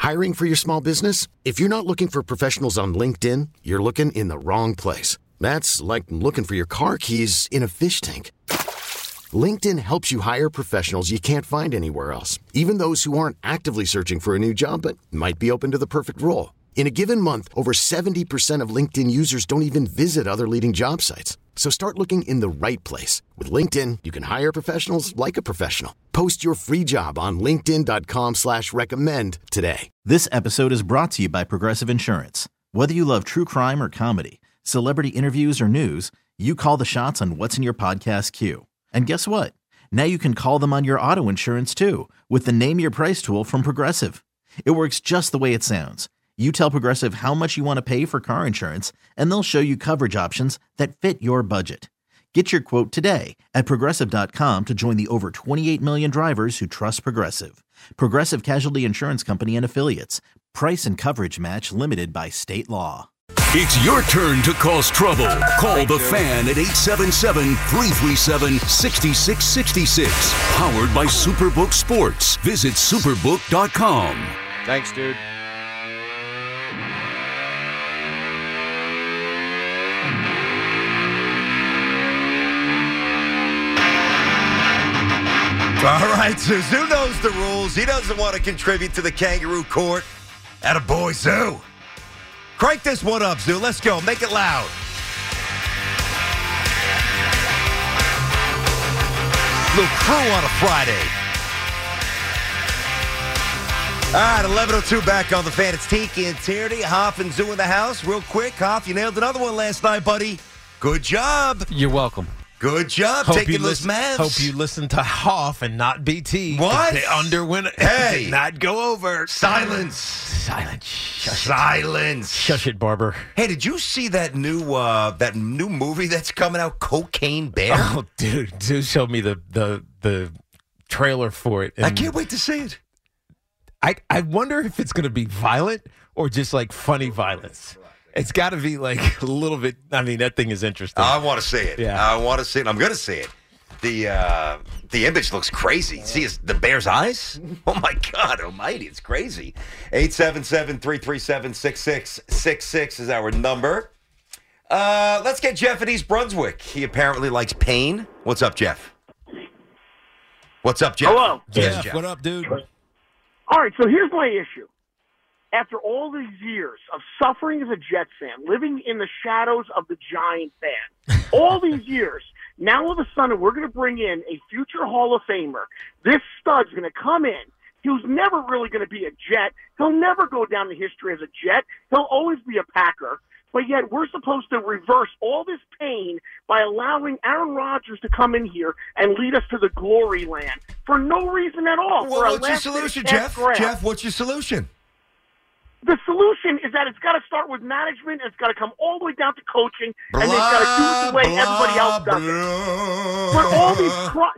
Hiring for your small business? If you're not looking for professionals on LinkedIn, you're looking in the wrong place. That's like looking for your car keys in a fish tank. LinkedIn helps you hire professionals you can't find anywhere else, even those who aren't actively searching for a new job but might be open to the perfect role. In a given month, over 70% of LinkedIn users don't even visit other leading job sites. So start looking in the right place. With LinkedIn, you can hire professionals like a professional. Post your free job on linkedin.com/recommend today. This episode is brought to you by Progressive Insurance. Whether you love true crime or comedy, celebrity interviews or news, you call the shots on what's in your podcast queue. And guess what? Now you can call them on your auto insurance too with the Name Your Price tool from Progressive. It works just the way it sounds. You tell Progressive how much you want to pay for car insurance, and they'll show you coverage options that fit your budget. Get your quote today at Progressive.com to join the over 28 million drivers who trust Progressive. Progressive Casualty Insurance Company and Affiliates. Price and coverage match limited by state law. It's your turn to cause trouble. Call the Fan at 877-337-6666. Powered by Superbook Sports. Visit superbook.com. Thanks, dude. All right, Zoo knows the rules. He doesn't want to contribute to the kangaroo court. Attaboy, Zoo. Crank this one up, Zoo. Let's go. Make it loud. Little crew on a Friday. All right, 11:02 back on the Fan. It's Tiki and Tierney. Hoff and Zoo in the house. Real quick, Hoff, you nailed another one last night, buddy. Good job. You're welcome. Good job taking those Mavs. Hope you listen to Hoff and not BT. What? They underwent it. Hey. Did not go over. Silence. Silence. Shush it, Barber. Hey, did you see that new movie that's coming out, Cocaine Bear? Oh, dude showed me the trailer for it. I can't wait to see it. I wonder if it's going to be violent or just like funny violence. It's got to be like a little bit. I mean, that thing is interesting. I want to see it. Yeah. I want to see it. I'm going to see it. The image looks crazy. See the bear's eyes? Oh, my God almighty. It's crazy. 877-337-6666 is our number. Let's get Jeff in East Brunswick. He apparently likes pain. What's up, Jeff? What's up, Jeff? Hello. Jeff, Jeff. what up, dude? All right, so here's my issue. After all these years of suffering as a Jets fan, living in the shadows of the Giant fan, all these years, now all of a sudden we're going to bring in a future Hall of Famer. This stud's going to come in. He was never really going to be a Jet. He'll never go down in history as a Jet. He'll always be a Packer. But yet we're supposed to reverse all this pain by allowing Aaron Rodgers to come in here and lead us to the glory land for no reason at all. Well, what's your solution, Jeff? Jeff, what's your solution? The solution is that it's got to start with management. It's got to come all the way down to coaching, and they've got to do it the way everybody else does it. But all these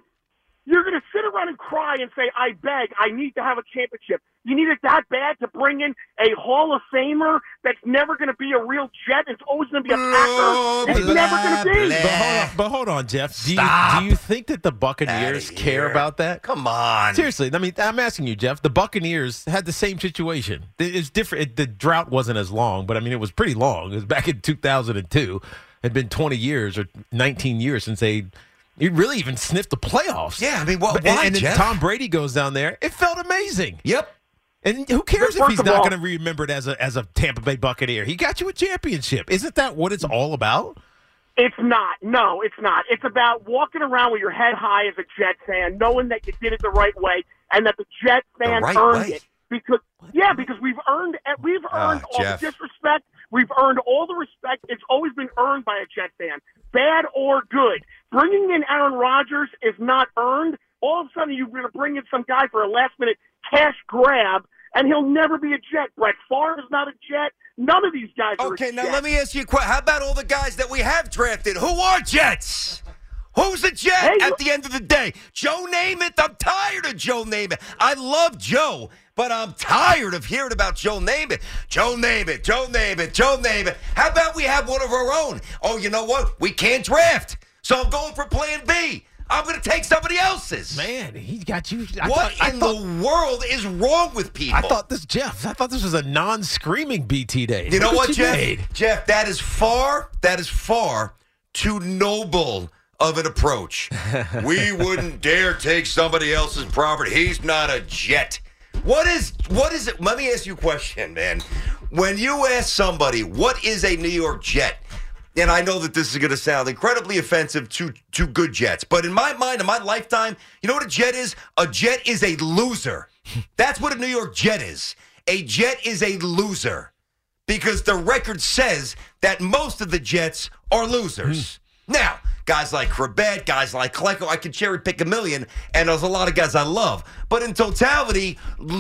you're going to sit around and cry and say, I beg, I need to have a championship. You need it that bad to bring in a Hall of Famer that's never going to be a real Jet. It's always going to be a Packer. It's never going to be. But hold on, Jeff. Do you think that the Buccaneers care about that? Come on. Seriously, I mean, I'm asking you, Jeff. The Buccaneers had the same situation. It's different. The drought wasn't as long, but I mean, it was pretty long. It was back in 2002. It had been 20 years or 19 years since they really even sniffed the playoffs. Yeah, I mean, why, and then Jeff? Tom Brady goes down there. It felt amazing. Yep. And who cares if First he's of not all- going to be remembered as a Tampa Bay Buccaneer? He got you a championship. Isn't that what it's all about? It's not. No, it's not. It's about walking around with your head high as a Jet fan, knowing that you did it the right way and that the Jet fans right earned way? it. Because we've earned all Jeff. the disrespect. We've earned all the respect. It's always been earned by a Jet fan, bad or good. Bringing in Aaron Rodgers is not earned. All of a sudden, you're going to bring in some guy for a last-minute cash grab, and he'll never be a Jet. Brett Favre is not a Jet. None of these guys are a Okay, now Jet. let me ask you a question. How about all the guys that we have drafted? Who are Jets? Who's a Jet Hey, at the end of the day? Joe Namath? I'm tired of Joe Namath. I love Joe, but I'm tired of hearing about Joe Namath. Joe Namath, Joe Namath, Joe Namath. How about we have one of our own? Oh, you know what? We can't draft, so I'm going for plan B. I'm going to take somebody else's. Man, he got you. What in the world is wrong with people? I thought this was a non-screaming BT day. You know what, you Jeff? made? Jeff, that is far too noble of an approach. We wouldn't dare take somebody else's property. He's not a Jet. What is it? Let me ask you a question, man. When you ask somebody, what is a New York Jet? And I know that this is going to sound incredibly offensive to good Jets, but in my mind, in my lifetime, you know what a Jet is? A Jet is a loser. That's what a New York Jet is. A Jet is a loser because the record says that most of the Jets are losers. Now, guys like Krebet, guys like Klecko, I could cherry pick a million, and there's a lot of guys I love. But in totality,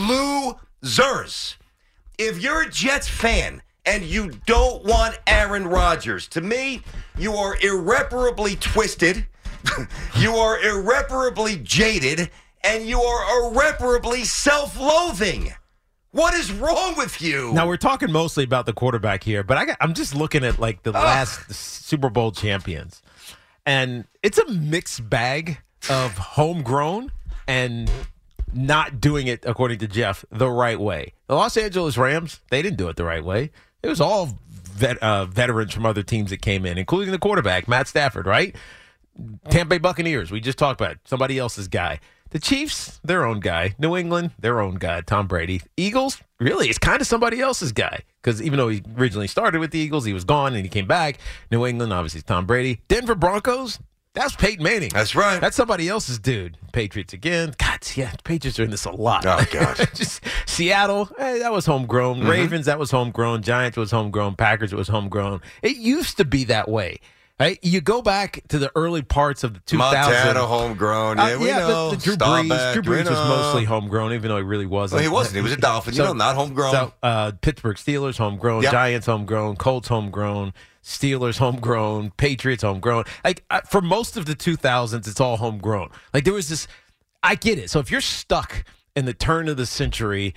losers. If you're a Jets fan and you don't want Aaron Rodgers, to me, you are irreparably twisted, you are irreparably jaded, and you are irreparably self-loathing. What is wrong with you? Now, we're talking mostly about the quarterback here, but I'm just looking at, like, the last Super Bowl champions. And it's a mixed bag of homegrown and not doing it, according to Jeff, the right way. The Los Angeles Rams, they didn't do it the right way. It was all veterans from other teams that came in, including the quarterback, Matt Stafford, right? Tampa Bay Buccaneers, we just talked about it, somebody else's guy. The Chiefs, their own guy. New England, their own guy, Tom Brady. Eagles, really, it's kind of somebody else's guy. Because even though he originally started with the Eagles, he was gone and he came back. New England, obviously, Tom Brady. Denver Broncos, that's Peyton Manning. That's right. That's somebody else's dude. Patriots again. God, yeah, Patriots are in this a lot. Oh, God. Just Seattle, that was homegrown. Mm-hmm. Ravens, that was homegrown. Giants was homegrown. Packers, it was homegrown. It used to be that way. Right? You go back to the early parts of the 2000s. Montana, homegrown. Yeah, we know. Drew Brees was mostly homegrown, even though he really wasn't. Well, he wasn't. He was a Dolphin. Not homegrown. So, Pittsburgh Steelers, homegrown. Yep. Giants, homegrown. Colts, homegrown. Steelers, homegrown. Patriots, homegrown. Like, for most of the 2000s, it's all homegrown. Like, there was this, I get it. So if you're stuck in the turn of the century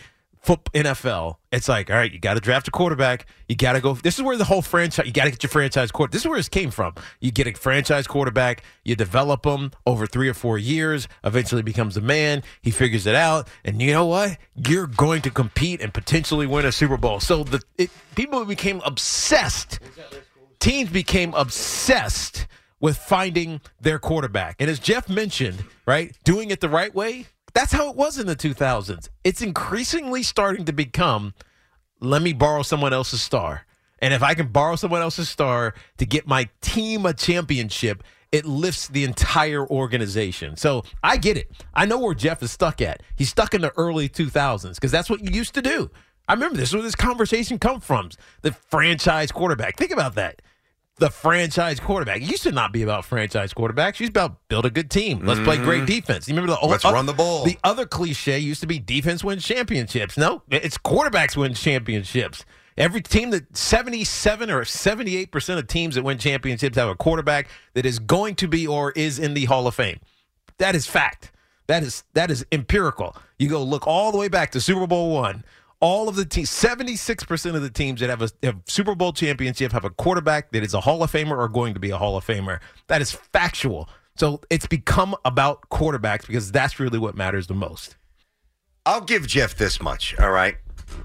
NFL, it's like, all right, you got to draft a quarterback. You got to go. This is where the whole franchise, you got to get your franchise quarterback. This is where this came from. You get a franchise quarterback, you develop him over 3 or 4 years, eventually becomes a man. He figures it out. And you know what? You're going to compete and potentially win a Super Bowl. So people became obsessed. Teams became obsessed with finding their quarterback. And as Jeff mentioned, right, doing it the right way, that's how it was in the 2000s. It's increasingly starting to become, let me borrow someone else's star. And if I can borrow someone else's star to get my team a championship, it lifts the entire organization. So I get it. I know where Jeff is stuck at. He's stuck in the early 2000s because that's what you used to do. I remember this is where this conversation comes from. The franchise quarterback. Think about that. The franchise quarterback. It used to not be about franchise quarterbacks. It used to be about build a good team. Let's play great defense. You remember let's run the ball. The other cliche used to be defense wins championships. No, it's quarterbacks win championships. Every team that 77 or 78% of teams that win championships have a quarterback that is going to be or is in the Hall of Fame. That is fact. That is empirical. You go look all the way back to Super Bowl I. All of the teams, 76% of the teams that have a Super Bowl championship have a quarterback that is a Hall of Famer or going to be a Hall of Famer. That is factual. So it's become about quarterbacks because that's really what matters the most. I'll give Jeff this much, all right?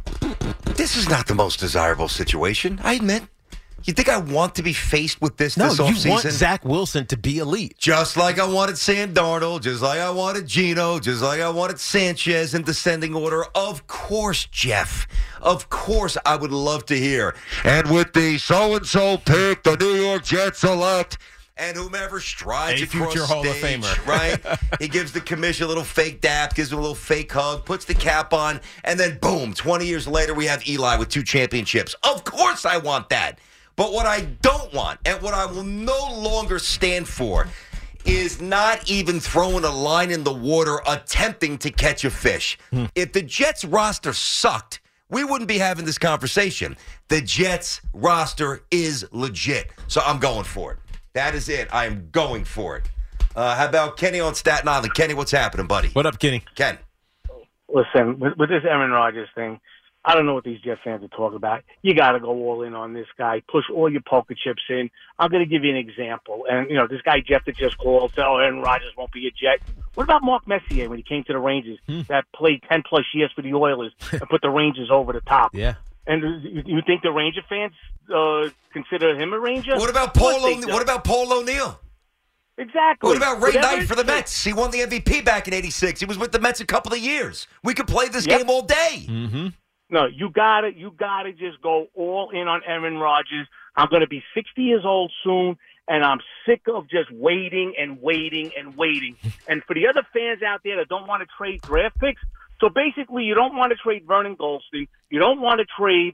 This is not the most desirable situation, I admit. You think I want to be faced with this offseason? No, you want Zach Wilson to be elite. Just like I wanted Sam Darnold, just like I wanted Geno, just like I wanted Sanchez in descending order. Of course, Jeff. Of course, I would love to hear. And with the so-and-so pick, the New York Jets select, and whomever strides across future Hall of stage, Famer. right? He gives the commission a little fake dap, gives him a little fake hug, puts the cap on, and then boom, 20 years later, we have Eli with 2 championships. Of course I want that. But what I don't want and what I will no longer stand for is not even throwing a line in the water attempting to catch a fish. If the Jets roster sucked, we wouldn't be having this conversation. The Jets roster is legit. So I'm going for it. That is it. I am going for it. How about Kenny on Staten Island? Kenny, what's happening, buddy? What up, Kenny? Ken. Listen, with this Aaron Rodgers thing, I don't know what these Jet fans are talking about. You got to go all in on this guy. Push all your poker chips in. I'm going to give you an example. And, this guy Jeff that just called, said, Aaron Rodgers won't be a Jet. What about Mark Messier when he came to the Rangers that played 10-plus years for the Oilers and put the Rangers over the top? Yeah. And you think the Ranger fans consider him a Ranger? What about Paul O'Neill? Exactly. What about Ray Knight for the Mets? He won the MVP back in '86. He was with the Mets a couple of years. We could play this game all day. Mm-hmm. No, you gotta just go all in on Aaron Rodgers. I'm gonna be 60 years old soon, and I'm sick of just waiting and waiting and waiting. And for the other fans out there that don't want to trade draft picks, so basically you don't want to trade Vernon Goldstein, you don't want to trade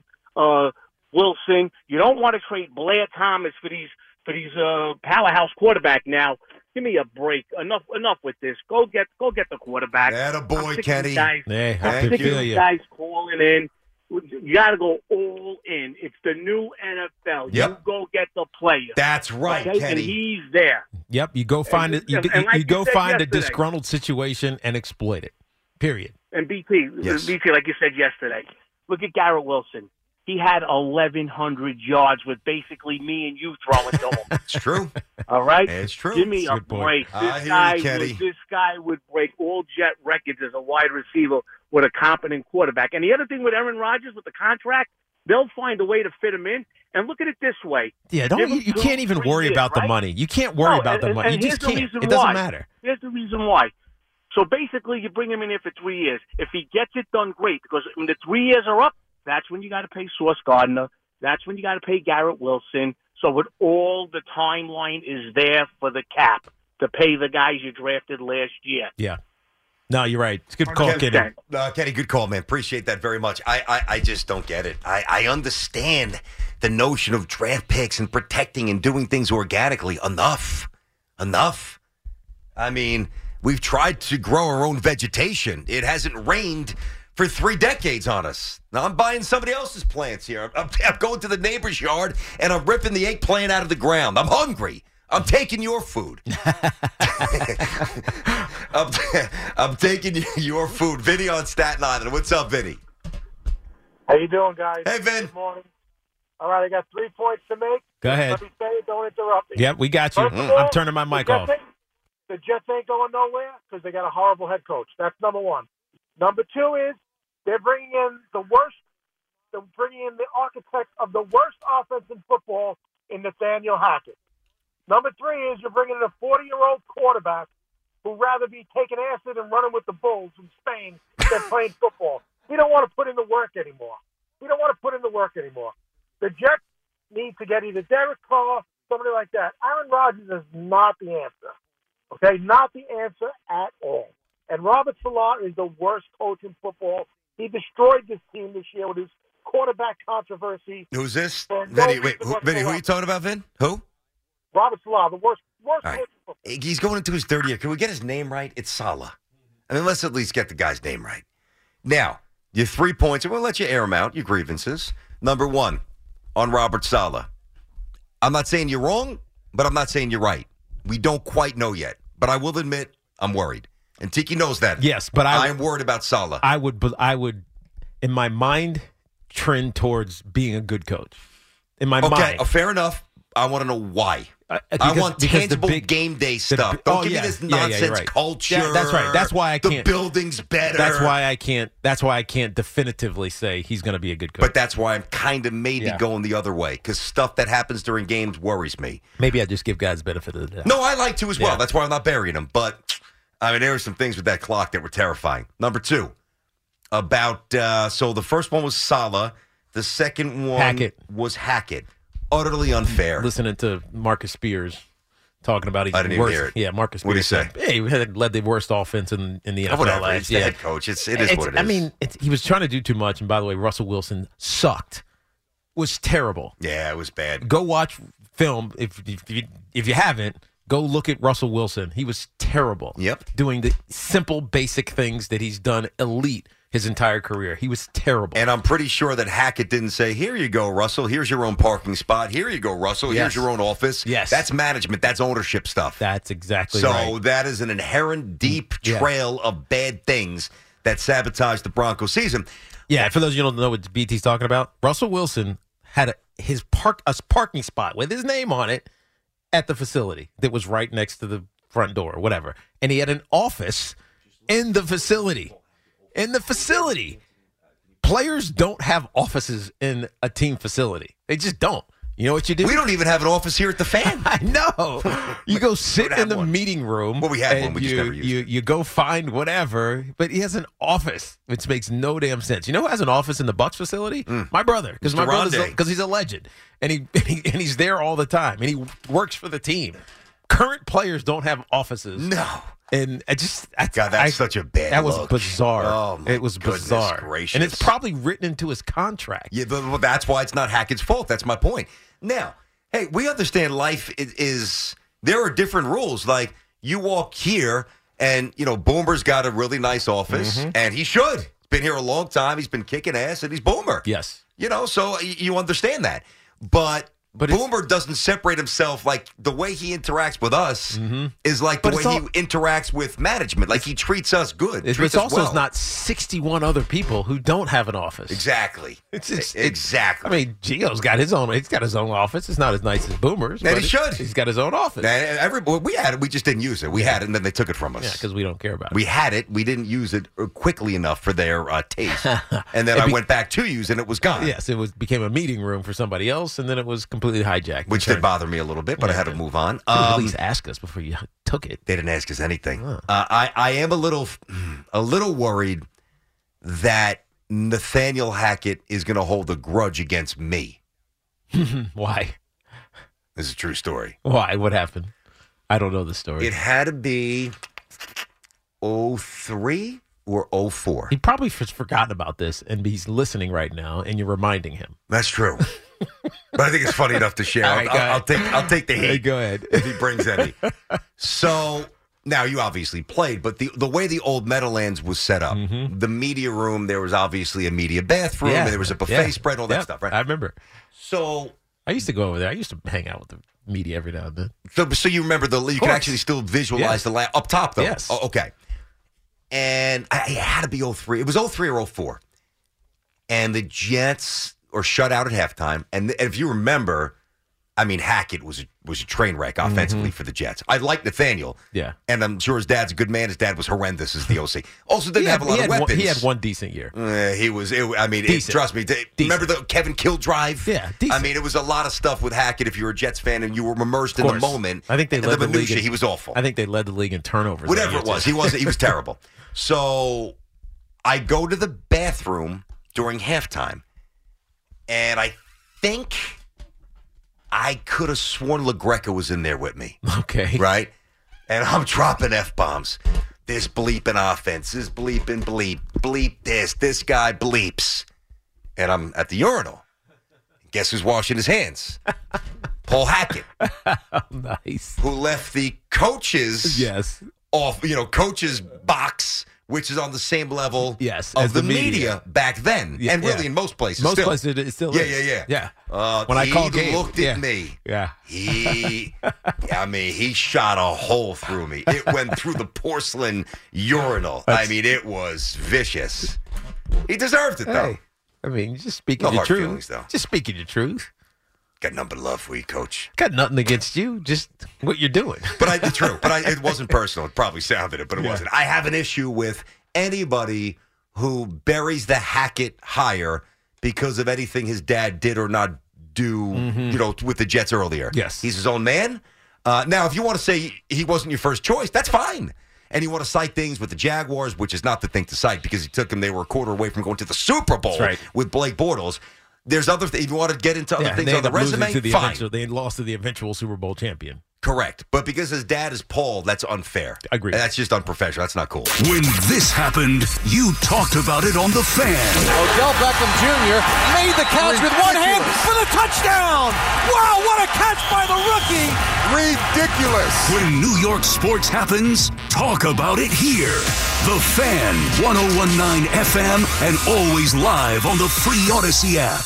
Wilson, you don't want to trade Blair Thomas for these powerhouse quarterback. Now, give me a break. Enough with this. Go get the quarterback. Attaboy, Kenny. I'm sick of these guys calling in. You got to go all in. It's the new NFL. Yep. You go get the player. That's right, okay? Kenny. And he's there. Yep, you go find it. You like go you said find a yesterday. disgruntled situation and exploit it. Period. And BT, like you said yesterday, look at Garrett Wilson. He had 1,100 yards with basically me and you throwing to him. It's true. All right? It's true. Give me a Good point. break. I hear you, Kenny. This guy would break all Jet records as a wide receiver with a competent quarterback. And the other thing with Aaron Rodgers, with the contract, they'll find a way to fit him in. And look at it this way. Yeah, you can't even 3 worry years, about right? the money. You can't worry about the money. You just can't. It doesn't matter. Here's the reason why. So basically, you bring him in here for 3 years. If he gets it done, great. Because when the 3 years are up, that's when you got to pay Sauce Gardner. That's when you got to pay Garrett Wilson. So with all the timeline is there for the cap to pay the guys you drafted last year. Yeah. No, you're right. It's a good call, Kenny. Kenny, good call, man. Appreciate that very much. I just don't get it. I understand the notion of draft picks and protecting and doing things organically. Enough. I mean, we've tried to grow our own vegetation. It hasn't rained for 3 decades on us. Now I'm buying somebody else's plants here. I'm going to the neighbor's yard and I'm ripping the eggplant out of the ground. I'm hungry. I'm taking your food. I'm taking your food. Vinny on Staten Island. What's up, Vinny? How you doing, guys? Hey, Vin. Good morning. All right, I got 3 points to make. Go ahead. Let me say it. Don't interrupt me. Yep, we got you. First of all, I'm turning my mic off. The Jets ain't going nowhere because they got a horrible head coach. That's number one. Number two is they're bringing in the architect of the worst offense in football in Nathaniel Hackett. Number three is you're bringing in a 40-year-old quarterback who'd rather be taking acid and running with the Bulls in Spain than playing football. He don't want to put in the work anymore. The Jets need to get either Derek Carr, somebody like that. Aaron Rodgers is not the answer. Okay, not the answer at all. And Robert Saleh is the worst coach in football. He destroyed this team this year with his quarterback controversy. Who's this? Vinny, Vinny, who are you talking about, Vin? Who? Robert Saleh, the worst All coach right. in football. He's going into his 3rd year. Can we get his name right? It's Saleh. I mean, let's at least get the guy's name right. Now, your 3 points, and we'll let you air them out, your grievances. Number one, on Robert Saleh. I'm not saying you're wrong, but I'm not saying you're right. We don't quite know yet. But I will admit, I'm worried. And Tiki knows that. Yes, but I'm worried about Saleh. I would, in my mind, trend towards being a good coach. In my mind. Okay, fair enough. I want to know why. I want tangible game day stuff. Don't give me this nonsense culture. Yeah, that's right. That's why I can't. The building's better. That's why I can't. That's why I can't definitively say he's going to be a good coach. But that's why I'm kind of maybe going the other way because stuff that happens during games worries me. Maybe I just give guys benefit of the doubt. No, I like to as well. Yeah. That's why I'm not burying them. But I mean, there were some things with that clock that were terrifying. Number two, about so the first one was Saleh. The second one was Hackett. Utterly unfair. Listening to Marcus Spears talking about I didn't even hear it. Yeah, Marcus Spears. What did he say? Said, hey, we had led the worst offense in the NFL Whatever. last It's the year. head coach. It is what it is. I mean, he was trying to do too much. And by the way, Russell Wilson sucked. Was terrible. Yeah, it was bad. Go watch film if you haven't. Go look at Russell Wilson. He was terrible. Yep. Doing the simple, basic things that he's done elite his entire career. He was terrible. And I'm pretty sure that Hackett didn't say, here you go, Russell. Here's your own parking spot. Here you go, Russell. Yes. Here's your own office. Yes. That's management. That's ownership stuff. That's exactly so right. that is an inherent deep trail of bad things that sabotaged the Broncos season. Yeah, for those of you who don't know what BT's talking about, Russell Wilson had a parking spot with his name on it at the facility that was right next to the front door or whatever. And he had an office in the facility. Players don't have offices in a team facility. They just don't. You know what you do? We don't even have an office here at the Fan. I know. You go sit in the meeting room. Well, we had one. We just never used it. You go find whatever, but he has an office, which makes no damn sense. You know who has an office in the Bucs facility? My brother, because he's a legend, and he's there all the time, and he works for the team. Current players don't have offices. No. And that's such a bad That was look. bizarre. Oh, my it was bizarre. gracious. And it's probably written into his contract. Yeah, but that's why it's not Hackett's fault. That's my point. Now, hey, we understand life is there are different rules. Like, you walk here, and, Boomer's got a really nice office, and he should. He's been here a long time. He's been kicking ass, and he's Boomer. Yes. So you understand that. But Boomer doesn't separate himself. Like, the way he interacts with us is like the way he interacts with management. Like, he treats us good. It's also not 61 other people who don't have an office. Exactly. Exactly. I mean, Gio's got his own. He's got his own office. It's not as nice as Boomer's. And he should. He's got his own office. We had it. We just didn't use it. We had it, and then they took it from us. Yeah, because we don't care about it. We had it. We didn't use it quickly enough for their taste. And then I went back to use it, and it was gone. Yes, it became a meeting room for somebody else, and then it was completely hijacked. Which did bother me a little bit, but I had to move on. At least ask us before you took it. They didn't ask us anything. I am a little worried that Nathaniel Hackett is going to hold a grudge against me. Why? This is a true story. Why? What happened? I don't know the story. It had to be 03 or 04. He probably has forgotten about this, and he's listening right now, and you're reminding him. That's true. But I think it's funny enough to share. Right, I'll take the heat. Hey, go ahead. If he brings any. So now you obviously played, but the way the old Meadowlands was set up, the media room, there was obviously a media bathroom, and there was a buffet spread, all that stuff, right? I remember. So I used to go over there. I used to hang out with the media every now and then. So you remember you can actually still visualize the up top, though. Yes. Oh, okay. And it had to be 03. It was 03 or 04. And the Jets were shut out at halftime. And if you remember, I mean, Hackett was a train wreck offensively for the Jets. I like Nathaniel. Yeah. And I'm sure his dad's a good man. His dad was horrendous as the OC. Also didn't have a lot of weapons. He had one decent year. Trust me. Remember the Kevin Kill drive? Yeah, decent. I mean, it was a lot of stuff with Hackett if you were a Jets fan and you were immersed in the moment. I think they led the league. He was awful. I think they led the league in turnovers. Whatever it was. He was terrible. So I go to the bathroom during halftime, and I think I could have sworn LaGreca was in there with me. Okay. Right? And I'm dropping F-bombs. This bleeping offense, this bleeping bleep this guy bleeps. And I'm at the urinal. Guess who's washing his hands? Paul Hackett. Nice. Who left the coaches coach's box, which is on the same level of the media back then. Yeah, and really in most places places it still is. Yeah. When I called Gabe, looked at me. Yeah. He shot a hole through me. It went through the porcelain urinal. It was vicious. He deserved it, though. Hey, I mean, just speaking the truth. Feelings, though. Just speaking the truth. Got nothing but love for you, Coach. Got nothing against you, just what you're doing. But it's true. But it wasn't personal. It probably sounded it, but it wasn't. I have an issue with anybody who buries the Hackett hire because of anything his dad did or not do, with the Jets earlier. Yes. He's his own man. Now, if you want to say he wasn't your first choice, that's fine. And you want to cite things with the Jaguars, which is not the thing to cite because he took them. They were a quarter away from going to the Super Bowl with Blake Bortles. There's other things. If you want to get into other things on the resume, fine. They lost to the eventual Super Bowl champion. Correct. But because his dad is Paul, that's unfair. Agreed. That's just unprofessional. That's not cool. When this happened, you talked about it on The Fan. Odell Beckham Jr. made the catch with one hand for the touchdown. Wow, what a catch by the rookie. Ridiculous. When New York sports happens, talk about it here. The Fan, 101.9 FM, and always live on the free Odyssey app.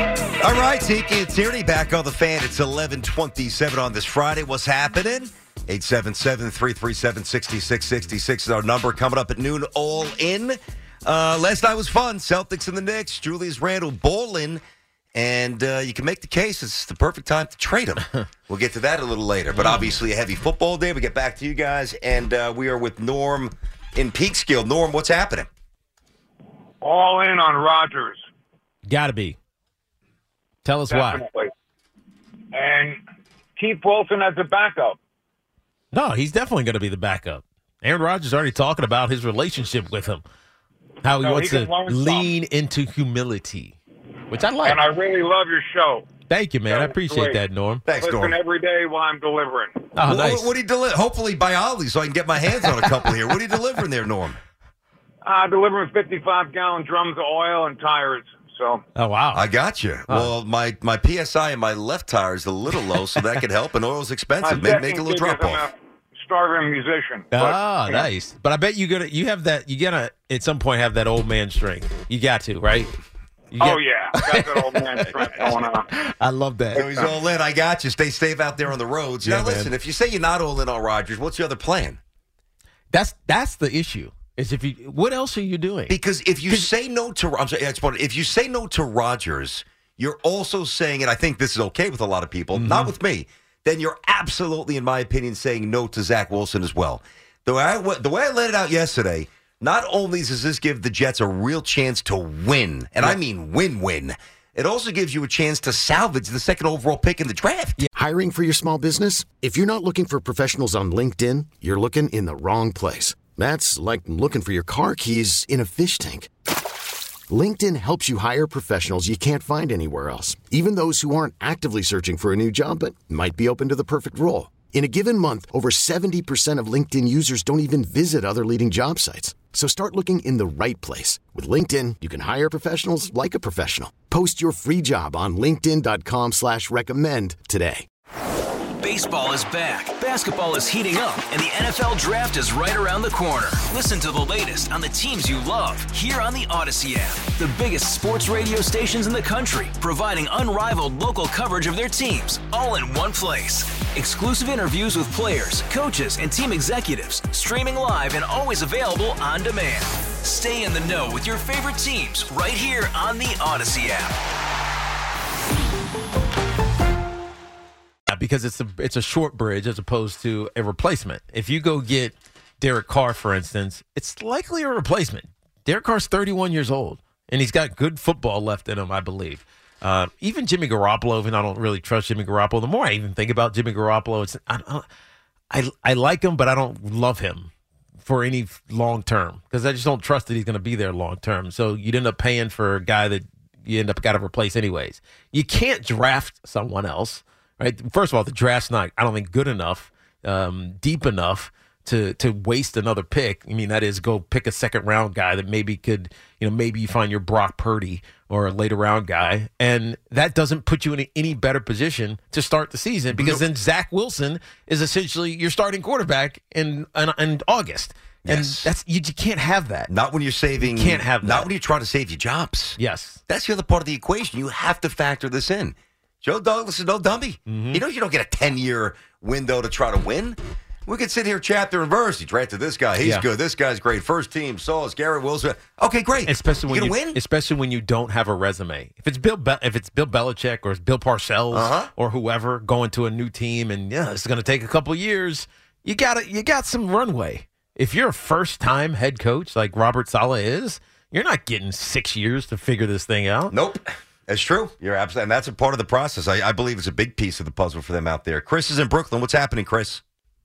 All right, Tiki and Tierney back on The Fan. It's 11:27 on this Friday. What's happening? 877-337-6666 is our number. Coming up at noon, All In. Last night was fun. Celtics and the Knicks. Julius Randle bowling. And you can make the case it's the perfect time to trade him. We'll get to that a little later. But obviously a heavy football day. We get back to you guys. And we are with Norm in Peekskill. Norm, what's happening? All in on Rodgers. Gotta be. Tell us Definitely. And keep Wilson as a backup. why. No, he's definitely going to be the backup. Aaron Rodgers is already talking about his relationship with him. How he wants to lean into humility, which I like. And I really love your show. Thank you, man. I appreciate that, Norm. Thanks, Listen Norm. every day while I'm delivering. Oh, nice. What do you deliver? Hopefully by Ollie, so I can get my hands on a couple here. What are you delivering there, Norm? Delivering 55-gallon drums of oil and tires. So. Oh, wow. I got you. Well, my PSI in my left tire is a little low, so that could help. And oil's expensive. Make a little drop off. Starving musician. Nice. But I bet you gotta at some point have that old man strength. You got to, right? Oh yeah, got that old man strength going on. I love that. So he's all in. I got you. Stay safe out there on the roads. Yeah, now listen, man. if you say you're not all in on Rodgers, what's the other plan? That's the issue. Is what else are you doing? Because if you say no to, if you say no to Rodgers, you're also saying, and I think this is okay with a lot of people, not with me. Then you're absolutely, in my opinion, saying no to Zach Wilson as well. The way I let it out yesterday, not only does this give the Jets a real chance to win, and I mean win-win, it also gives you a chance to salvage the second overall pick in the draft. Yeah. Hiring for your small business? If you're not looking for professionals on LinkedIn, you're looking in the wrong place. That's like looking for your car keys in a fish tank. LinkedIn helps you hire professionals you can't find anywhere else, even those who aren't actively searching for a new job but might be open to the perfect role. In a given month, over 70% of LinkedIn users don't even visit other leading job sites. So start looking in the right place. With LinkedIn, you can hire professionals like a professional. Post your free job on linkedin.com/recommend today. Baseball is back, basketball is heating up, and the NFL Draft is right around the corner. Listen to the latest on the teams you love here on the Odyssey app. The biggest sports radio stations in the country, providing unrivaled local coverage of their teams, all in one place. Exclusive interviews with players, coaches, and team executives, streaming live and always available on demand. Stay in the know with your favorite teams right here on the Odyssey app. Because it's a short bridge as opposed to a replacement. If you go get Derek Carr, for instance, it's likely a replacement. Derek Carr's 31 years old, and he's got good football left in him, I believe. Even Jimmy Garoppolo, even I don't really trust Jimmy Garoppolo. The more I even think about Jimmy Garoppolo, I like him, but I don't love him for any long term because I just don't trust that he's going to be there long term. So you'd end up paying for a guy that you end up got to replace anyways. You can't draft someone else. Right. First of all, the draft's not, I don't think, good enough, deep enough to waste another pick. I mean, that is go pick a second round guy that maybe could, maybe you find your Brock Purdy or a later round guy. And that doesn't put you in any better position to start the season because then Zach Wilson is essentially your starting quarterback in August. And that's you can't have that. Not when you're saving. You can't have that. Not when you're trying to save your jobs. Yes. That's the other part of the equation. You have to factor this in. Joe Douglas is no dummy. Mm-hmm. You don't get a 10-year window to try to win. We could sit here chapter and verse. He drafted this guy. He's good. This guy's great. First team, Sauce, Garrett Wilson. Okay, great. Especially when win? Especially when you don't have a resume. If it's Bill Belichick or it's Bill Parcells or whoever going to a new team and it's going to take a couple years, you got some runway. If you're a first-time head coach like Robert Saleh is, you're not getting 6 years to figure this thing out. Nope. That's true. You're absolutely, and that's a part of the process. I believe it's a big piece of the puzzle for them out there. Chris is in Brooklyn. What's happening, Chris?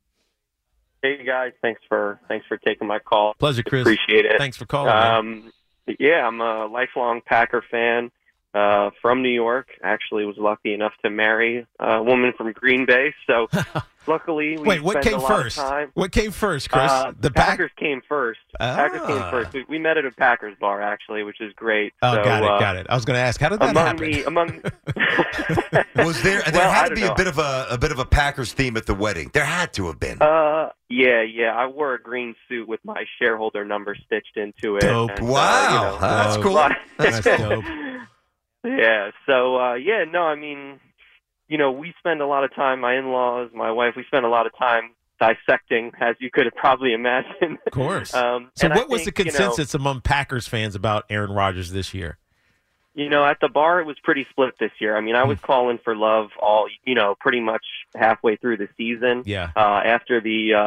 Hey guys, thanks for taking my call. Pleasure, Chris. Appreciate it. Thanks for calling. Yeah, I'm a lifelong Packer fan from New York. Actually, was lucky enough to marry a woman from Green Bay. So luckily, we what came first? What came first, Chris? The Packers came first. Packers came first. We met at a Packers bar, actually, which is great. Oh, so, got it. I was going to ask, how did that happen? Was there had to be a bit of a Packers theme at the wedding? There had to have been. Yeah. I wore a green suit with my shareholder number stitched into it. Dope. And, wow, that's cool. That's dope. Yeah. So I mean, we spend a lot of time. My in-laws, my wife, we spend a lot of time dissecting, as you could have probably imagined. Of course. So what was the consensus among Packers fans about Aaron Rodgers this year? At the bar, it was pretty split this year. I mean, I was calling for Love pretty much halfway through the season. Yeah. After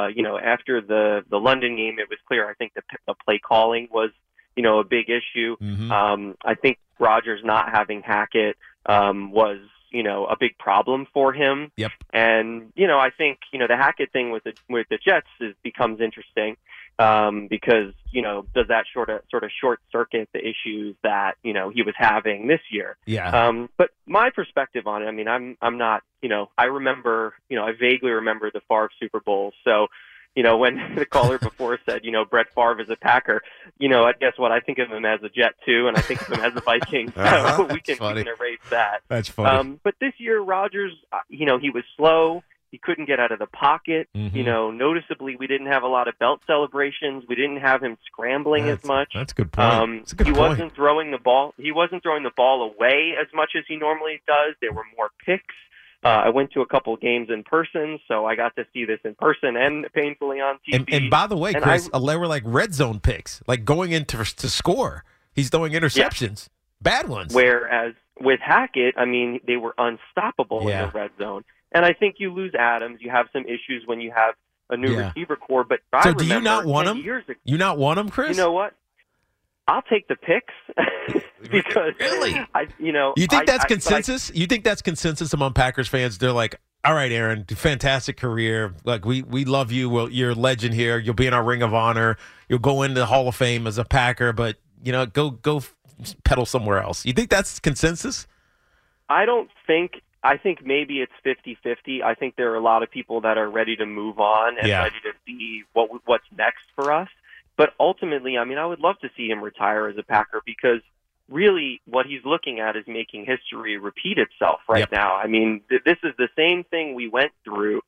the London game, it was clear. I think the play calling was, a big issue. Mm-hmm. I think Rodgers not having Hackett was, a big problem for him. Yep. And, I think, the Hackett thing with the Jets becomes interesting. Because, does that sort of short circuit the issues that, he was having this year? Yeah. But my perspective on it, I mean, I'm not, I remember, I vaguely remember the Favre Super Bowl. So, when the caller before said, Brett Favre is a Packer, guess what? I think of him as a Jet too, and I think of him as a Viking. So we can erase that. That's funny. But this year, Rodgers, he was slow. He couldn't get out of the pocket. Mm-hmm. Noticeably, we didn't have a lot of belt celebrations. We didn't have him scrambling as much. That's a good point. That's a good point. Wasn't throwing the ball. He wasn't throwing the ball away as much as he normally does. There were more picks. I went to a couple games in person, so I got to see this in person and painfully on TV. And by the way, Chris, they were like red zone picks, like going in to score. He's throwing interceptions, bad ones. Whereas with Hackett, I mean, they were unstoppable in the red zone. And I think you lose Adams. You have some issues when you have a new receiver core. But so do you not want him? You not want him, Chris? You know what? I'll take the picks because really, you think that's consensus? You think that's consensus among Packers fans? They're like, all right, Aaron, fantastic career. Like we love you. Well, you're a legend here. You'll be in our Ring of Honor. You'll go into the Hall of Fame as a Packer, but go pedal somewhere else. You think that's consensus? I think maybe it's 50-50. I think there are a lot of people that are ready to move on and ready to see what's next for us. But ultimately, I mean, I would love to see him retire as a Packer because really what he's looking at is making history repeat itself right now. I mean, this is the same thing we went through.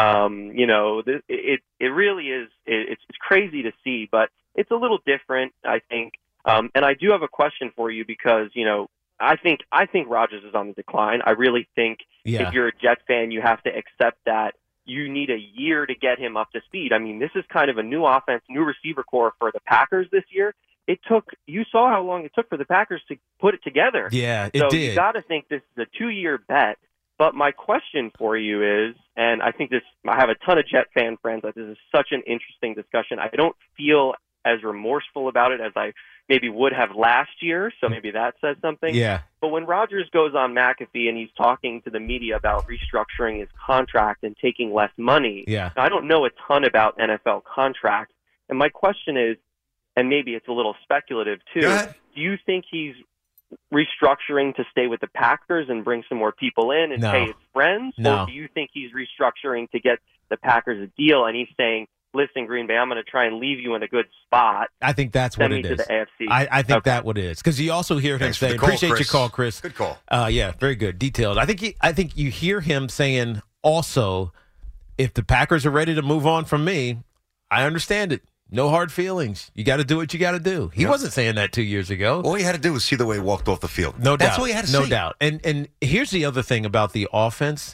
It really is. It's crazy to see, but it's a little different, I think. And I do have a question for you because, I think Rodgers is on the decline. I really think if you're a Jets fan, you have to accept that you need a year to get him up to speed. I mean, this is kind of a new offense, new receiver core for the Packers this year. You saw how long it took for the Packers to put it together. Yeah, it did. So you got to think this is a 2-year bet. But my question for you is, and I have a ton of Jet fan friends, this is such an interesting discussion. I don't feel as remorseful about it as I maybe would have last year, so maybe that says something. Yeah. But when Rodgers goes on McAfee and he's talking to the media about restructuring his contract and taking less money, I don't know a ton about NFL contracts. And my question is, and maybe it's a little speculative too, do you think he's restructuring to stay with the Packers and bring some more people in and pay his friends? No. Or do you think he's restructuring to get the Packers a deal and he's saying, listen, Green Bay, I'm going to try and leave you in a good spot. I think that's what it is. Send me to the AFC. I think that what it is. Because you also hear him say, appreciate your call, Chris. Good call. Yeah, very good. Detailed. I think you hear him saying also, if the Packers are ready to move on from me, I understand it. No hard feelings. You got to do what you got to do. He wasn't saying that 2 years ago. All he had to do was see the way he walked off the field. No doubt. That's all he had to no see. No doubt. And here's the other thing about the offense.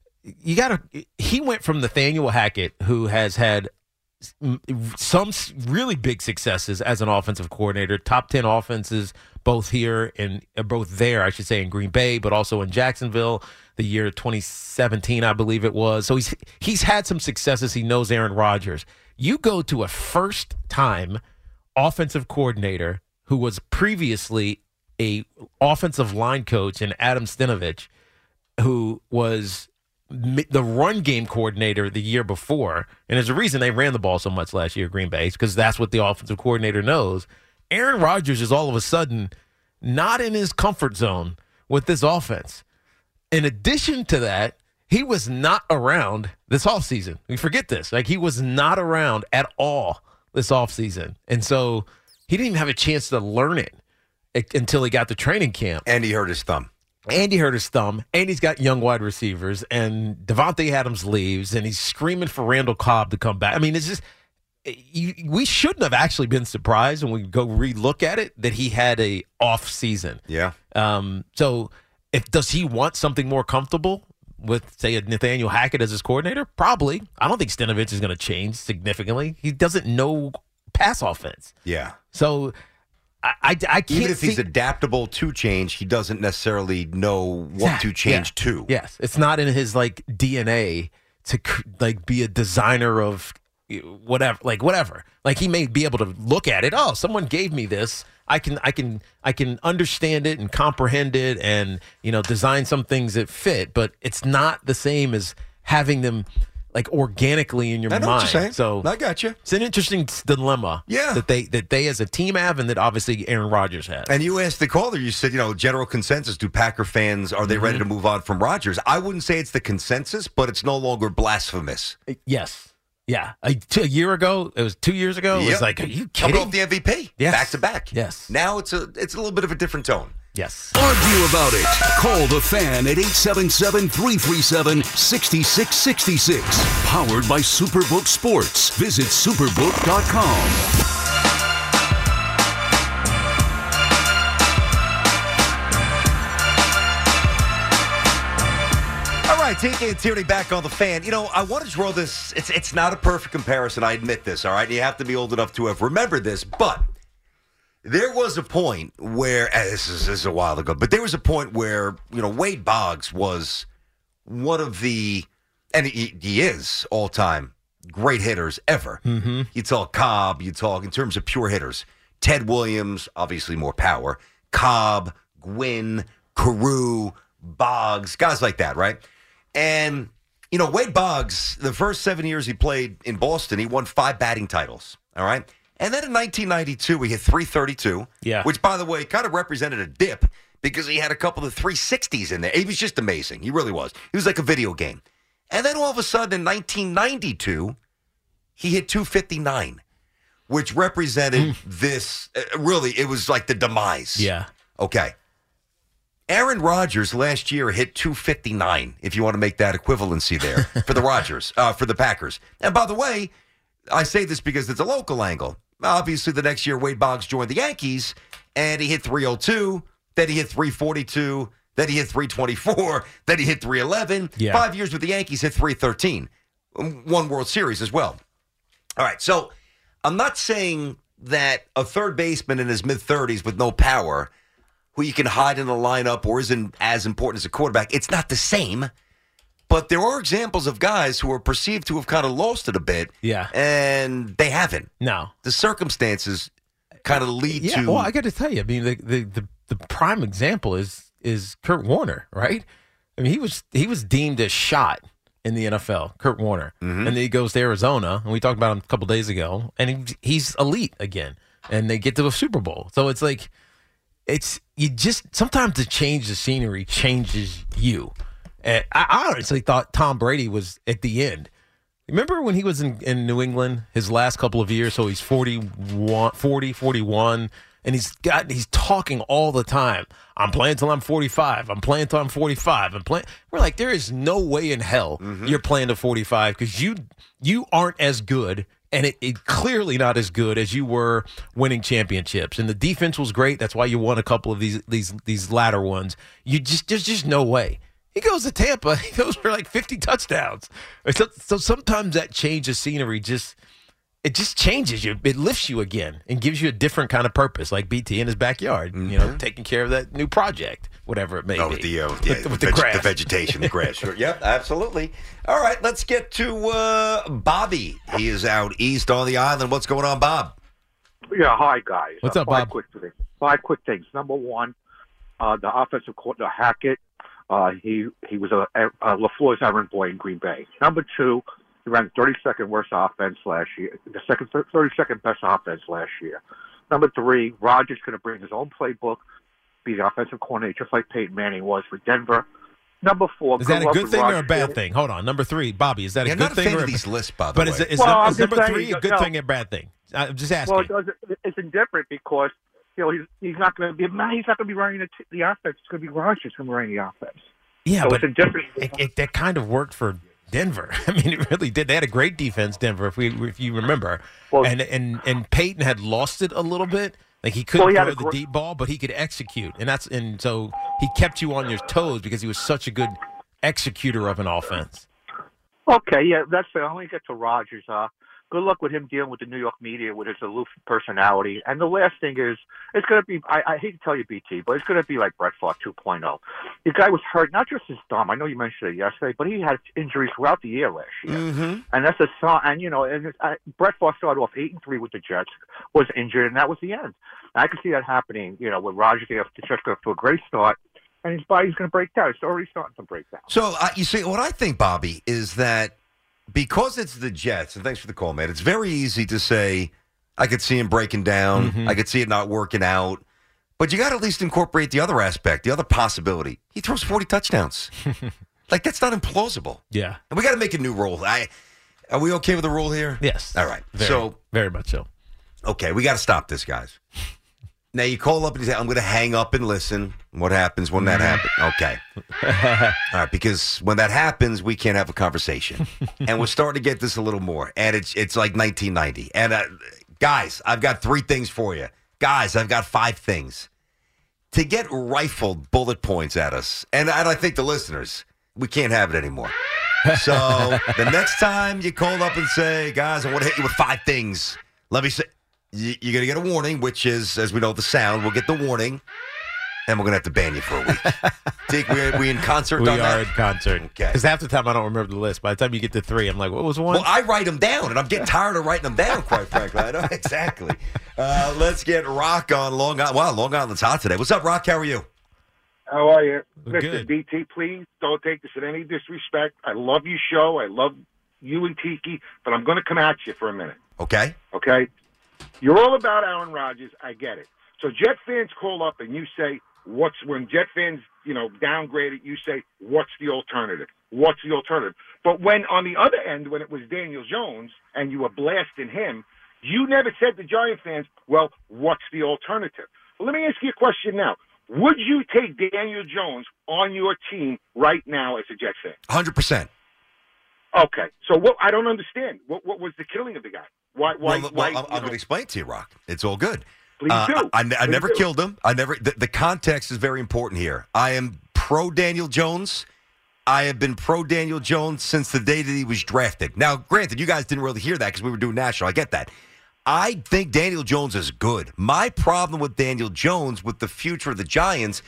He went from Nathaniel Hackett, who has had some really big successes as an offensive coordinator, top 10 offenses, both here and both there, I should say, in Green Bay, but also in Jacksonville, the year 2017, I believe it was. So he's had some successes. He knows Aaron Rodgers. You go to a first-time offensive coordinator who was previously a offensive line coach in Adam Stenavich, who was the run game coordinator the year before, and there's a reason they ran the ball so much last year, Green Bay, because that's what the offensive coordinator knows. Aaron Rodgers is all of a sudden not in his comfort zone with this offense. In addition to that, he was not around this offseason. We forget this. Like, he was not around at all this offseason. And so he didn't even have a chance to learn it until he got to training camp. And he hurt his thumb. And he's got young wide receivers, and Devontae Adams leaves, and he's screaming for Randall Cobb to come back. I mean, it's just we shouldn't have actually been surprised when we go relook at it that he had a off season. Yeah. So does he want something more comfortable? with, say, a Nathaniel Hackett as his coordinator? Probably. I don't think Stenavich is going to change significantly. He doesn't know pass offense. Yeah. So I can't Even if he's adaptable to change, he doesn't necessarily know what to change to. Yes. It's not in his, like, DNA to, like, be a designer of whatever. Like, he may be able to look at it. Oh, someone gave me this. I can understand it and comprehend it and, design some things that fit, but it's not the same as having them like organically in your mind. I know what you're saying. So I got you. It's an interesting dilemma that they as a team have and that obviously Aaron Rodgers has. And you asked the caller, you said, general consensus, do Packer fans, are they ready to move on from Rodgers? I wouldn't say it's the consensus, but it's no longer blasphemous. Yes. Yeah, a year ago, it was 2 years ago. It was like, are you kidding? Coming off the MVP, back to back. Yes. Now it's a little bit of a different tone. Yes. Argue about it. Call the Fan at 877-337-6666. Powered by Superbook Sports. Visit superbook.com. TK and Tierney back on the Fan. I want to draw this. It's not a perfect comparison. I admit this, all right? You have to be old enough to have remembered this. But there was a point where, this is a while ago, but there was a point where, Wade Boggs was one of the, and he is all-time great hitters ever. Mm-hmm. You talk Cobb, you talk in terms of pure hitters. Ted Williams, obviously more power. Cobb, Gwynn, Carew, Boggs, guys like that, right? And, Wade Boggs, the first 7 years he played in Boston, he won 5 batting titles, all right? And then in 1992, he hit .332, which, by the way, kind of represented a dip because he had a couple of 360s in there. He was just amazing. He really was. He was like a video game. And then all of a sudden in 1992, he hit .259, which represented this, really, it was like the demise. Yeah. Okay. Aaron Rodgers last year hit .259, if you want to make that equivalency there for the Packers. And by the way, I say this because it's a local angle. Obviously, the next year, Wade Boggs joined the Yankees, and he hit .302, then he hit .342, then he hit .324, then he hit .311. Yeah. 5 years with the Yankees, hit .313. Won World Series as well. All right, so I'm not saying that a third baseman in his mid-30s with no power who you can hide in a lineup or isn't as important as a quarterback, it's not the same. But there are examples of guys who are perceived to have kind of lost it a bit. Yeah. And they haven't. No. The circumstances kind of lead to... Well, I got to tell you, I mean, the prime example is Kurt Warner, right? I mean, he was deemed a shot in the NFL, Kurt Warner. Mm-hmm. And then he goes to Arizona, and we talked about him a couple days ago, and he's elite again. And they get to a Super Bowl. So it's like... sometimes the change of scenery changes you. And I honestly thought Tom Brady was at the end. Remember when he was in New England his last couple of years? So he's 41, and he's talking all the time. I'm playing till I'm 45. I'm playing till I'm 45. We're like, there is no way in hell you're playing to 45 because you aren't as good. And it clearly not as good as you were winning championships. And the defense was great. That's why you won a couple of these latter ones. There's just no way. He goes to Tampa. He goes for like 50 touchdowns. So sometimes that change of scenery just changes you. It lifts you again and gives you a different kind of purpose, like BT in his backyard, taking care of that new project, whatever it may be. With the grass. The vegetation, the grass. Sure. Yep, absolutely. All right, let's get to Bobby. He is out east on the island. What's going on, Bob? Yeah, hi, guys. What's up, Bob? 5 quick things. Number one, the offensive coordinator, Hackett, he was a LaFleur's errand boy in Green Bay. Number two, he ran the 32nd worst offense last year, the 32nd best offense last year. Number three, Rodgers going to bring his own playbook, be the offensive coordinator, just like Peyton Manning was for Denver. Number four, is that a good thing or a bad thing? Hold on. Number three, Bobby, is that a good thing or a these lists, by the way? But is number three a good thing or a bad thing? I'm just asking. Well, it's indifferent because he's not going to be running the offense. It's going to be Rodgers who's going to be running the offense. Yeah, so but it's indifferent. That kind of worked for Denver. I mean, it really did. They had a great defense, Denver, if you remember. Well, and Peyton had lost it a little bit. Like he couldn't throw the deep ball, but he could execute, and so he kept you on your toes because he was such a good executor of an offense. Okay, yeah, that's fair. I'll only get to Rodgers. Good luck with him dealing with the New York media with his aloof personality. And the last thing is, it's going to be, I hate to tell you, BT, but it's going to be like Brett Favre 2.0. The guy was hurt, not just his thumb. I know you mentioned it yesterday, but he had injuries throughout the year last year. Mm-hmm. And that's a sign. And, Brett Favre started off 8-3 with the Jets, was injured, and that was the end. And I can see that happening, with Rodgers. The Jets got to a great start. And his body's going to break down. It's already starting to break down. So, you see, what I think, Bobby, is that because it's the Jets, and thanks for the call, man, it's very easy to say, I could see him breaking down. Mm-hmm. I could see it not working out. But you got to at least incorporate the other aspect, the other possibility. He throws 40 touchdowns. That's not implausible. Yeah. And we got to make a new rule. Are we okay with the rule here? Yes. All right. Very much so. Okay, we got to stop this, guys. Now, you call up and you say, I'm going to hang up and listen. What happens when that happens? Okay. All right, because when that happens, we can't have a conversation. And we're starting to get this a little more. And it's like 1990. And, guys, I've got 3 things for you. Guys, I've got 5 things. To get rifled bullet points at us, and I think the listeners, we can't have it anymore. So the next time you call up and say, guys, I want to hit you with 5 things, let me say, you're going to get a warning, which is, as we know, the sound. We'll get the warning, and we're going to have to ban you for a week. Deke, we in concert on that? We are in concert. Okay. Because half the time I don't remember the list. By the time you get to 3, I'm like, what was one? Well, I write them down, and I'm getting tired of writing them down, quite frankly. I know exactly. Let's get Rock on Long Island. Wow, Long Island's hot today. What's up, Rock? How are you? How are you? Good. Listen, BT, please don't take this in any disrespect. I love your show. I love you and Tiki, but I'm going to come at you for a minute. Okay. Okay? You're all about Aaron Rodgers. I get it. So Jet fans call up and you say, when Jet fans, downgrade it, you say, what's the alternative? What's the alternative? But when on the other end, when it was Daniel Jones and you were blasting him, you never said to Giant fans, well, what's the alternative? Well, let me ask you a question now. Would you take Daniel Jones on your team right now as a Jet fan? 100%. Okay. So I don't understand. What was the killing of the guy? Why? I'm going to explain it to you, Rock. It's all good. Please do. I never killed him. The context is very important here. I am pro Daniel Jones. I have been pro Daniel Jones since the day that he was drafted. Now, granted, you guys didn't really hear that because we were doing national. I get that. I think Daniel Jones is good. My problem with Daniel Jones, with the future of the Giants,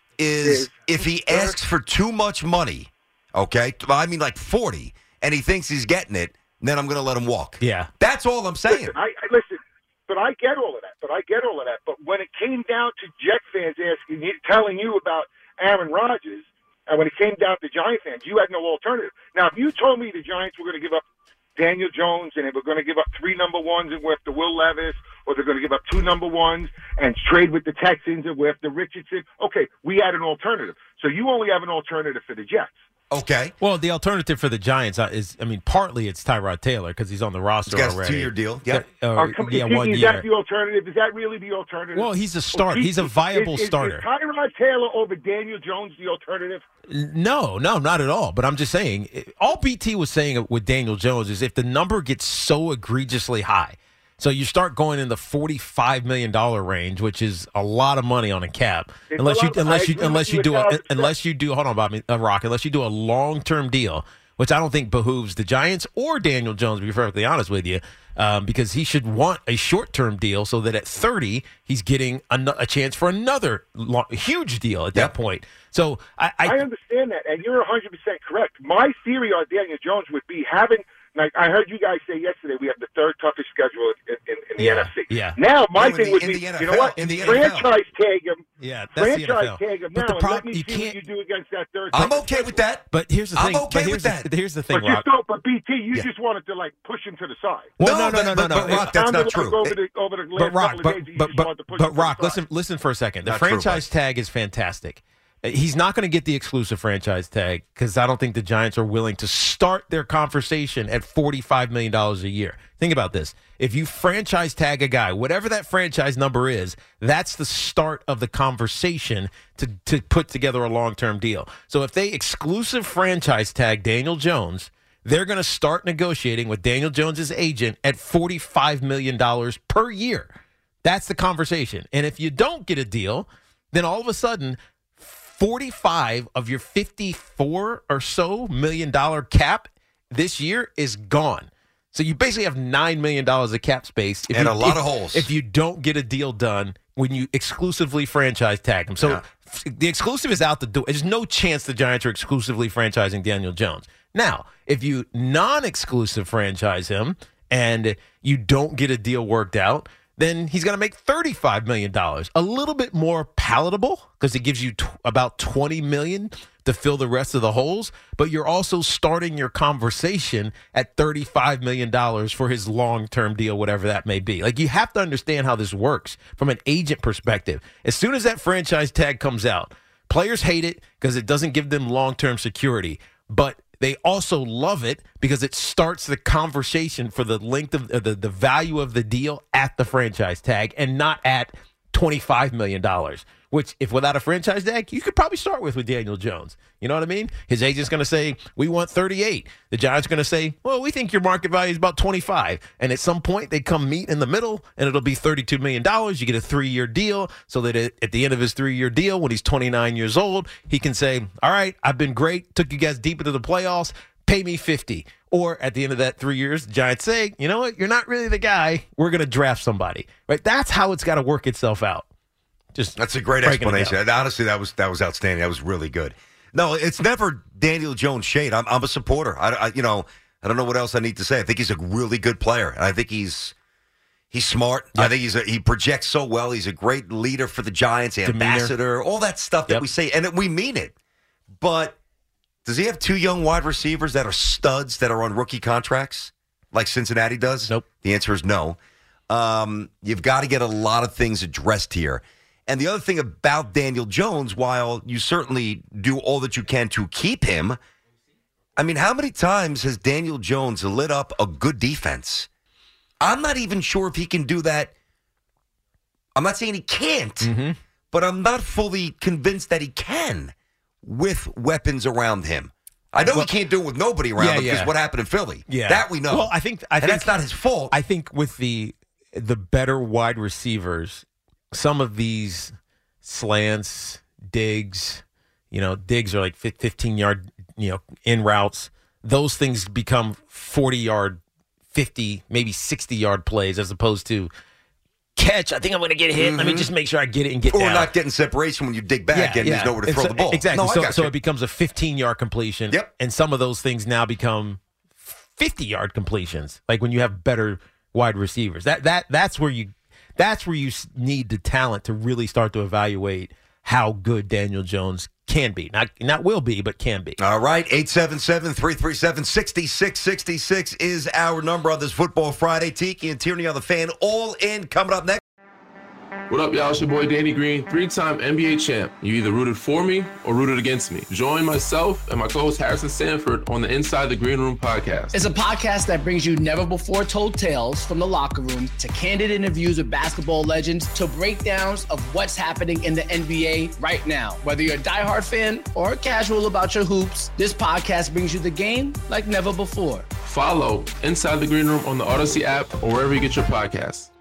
is if he asks for too much money, okay, I mean like 40, and he thinks he's getting it, then I'm going to let him walk. Yeah. That's all I'm saying. Listen, but I get all of that. But when it came down to Jet fans telling you about Aaron Rodgers, and when it came down to Giant fans, you had no alternative. Now, if you told me the Giants were going to give up Daniel Jones and they were going to give up 3 number 1s and with the Will Levis, or they're going to give up 2 number 1s and trade with the Texans and with the Richardson, okay, we had an alternative. So you only have an alternative for the Jets. Okay. Well, the alternative for the Giants is, partly it's Tyrod Taylor because he's on the roster already. He's got a 2-year deal. Yeah. 1 year. Is that the alternative? Is that really the alternative? Well, he's a start. He's a viable starter. Is Tyrod Taylor over Daniel Jones the alternative? No, not at all. But I'm just saying, all BT was saying with Daniel Jones is if the number gets so egregiously high, so you start going in the $45 million range, which is a lot of money on a cap. Unless you do a long-term deal, which I don't think behooves the Giants or Daniel Jones, to be perfectly honest with you, because he should want a short-term deal so that at 30 he's getting a chance for another huge deal at that point. So I understand that, and you're 100% correct. My theory on Daniel Jones would be having. Like I heard you guys say yesterday, we have the 3rd toughest schedule in the NFC. Yeah. Now my thing would be, NFL, you know what? Franchise tag him. Yeah, that's franchise tag him now. And let me see what you do against that 3rd. I'm okay with that. But here's the thing. I'm okay with that. Here's the thing, Rock. But BT, you just wanted to push him to the side. Well, no. But Rock, that's not true. But Rock, listen for a second. The franchise tag is fantastic. He's not going to get the exclusive franchise tag because I don't think the Giants are willing to start their conversation at $45 million a year. Think about this. If you franchise tag a guy, whatever that franchise number is, that's the start of the conversation to put together a long-term deal. So if they exclusive franchise tag Daniel Jones, they're going to start negotiating with Daniel Jones' agent at $45 million per year. That's the conversation. And if you don't get a deal, then all of a sudden 45 of your $54 or so million cap this year is gone. So you basically have $9 million of cap space. And a lot of holes. If you don't get a deal done when you exclusively franchise tag him. So the exclusive is out the door. There's no chance the Giants are exclusively franchising Daniel Jones. Now, if you non-exclusive franchise him and you don't get a deal worked out, then he's going to make $35 million. A little bit more palatable because it gives you about $20 million to fill the rest of the holes. But you're also starting your conversation at $35 million for his long-term deal, whatever that may be. Like, you have to understand how this works from an agent perspective. As soon as that franchise tag comes out, players hate it because it doesn't give them long-term security. But they also love it because it starts the conversation for the length of the value of the deal at the franchise tag and not at $25 million, which if without a franchise tag, you could probably start with Daniel Jones. You know what I mean? His agent's going to say, we want 38. The Giants are going to say, well, we think your market value is about 25. And at some point, they come meet in the middle, and it'll be $32 million. You get a 3-year deal so that at the end of his 3-year deal, when he's 29 years old, he can say, all right, I've been great, took you guys deep into the playoffs, pay me 50. Or at the end of that 3 years, the Giants say, you know what, you're not really the guy. We're going to draft somebody. Right? That's how it's got to work itself out. That's a great explanation. Honestly, that was outstanding. That was really good. No, it's never Daniel Jones shade. I'm a supporter. I don't know what else I need to say. I think he's a really good player. I think he's smart. Yep. I think he projects so well. He's a great leader for the Giants, ambassador, all that stuff that we say, and we mean it. But does he have 2 young wide receivers that are studs that are on rookie contracts like Cincinnati does? Nope. The answer is no. You've got to get a lot of things addressed here. And the other thing about Daniel Jones, while you certainly do all that you can to keep him, I mean, how many times has Daniel Jones lit up a good defense? I'm not even sure if he can do that. I'm not saying he can't, but I'm not fully convinced that he can with weapons around him. I know he can't do it with nobody around him because what happened in Philly. Yeah. That we know. Well, I think that's not his fault. I think with the better wide receivers, some of these slants, digs, digs are like 15-yard, in routes. Those things become 40-yard, 50, maybe 60-yard plays as opposed to catch. I think I'm going to get hit. Let me just make sure I get it and get down. Or not getting separation when you dig back and there's nowhere to throw the ball. Exactly. So it becomes a 15-yard completion. Yep. And some of those things now become 50-yard completions. Like when you have better wide receivers. That's where you need the talent to really start to evaluate how good Daniel Jones can be. Not will be, but can be. All right, 877-337-6666 is our number on this Football Friday. Tiki and Tierney on the Fan, all in, coming up next. What up, y'all? It's your boy Danny Green, 3-time NBA champ. You either rooted for me or rooted against me. Join myself and my co-host Harrison Sanford on the Inside the Green Room podcast. It's a podcast that brings you never-before-told tales from the locker room to candid interviews with basketball legends to breakdowns of what's happening in the NBA right now. Whether you're a diehard fan or casual about your hoops, this podcast brings you the game like never before. Follow Inside the Green Room on the Odyssey app or wherever you get your podcasts.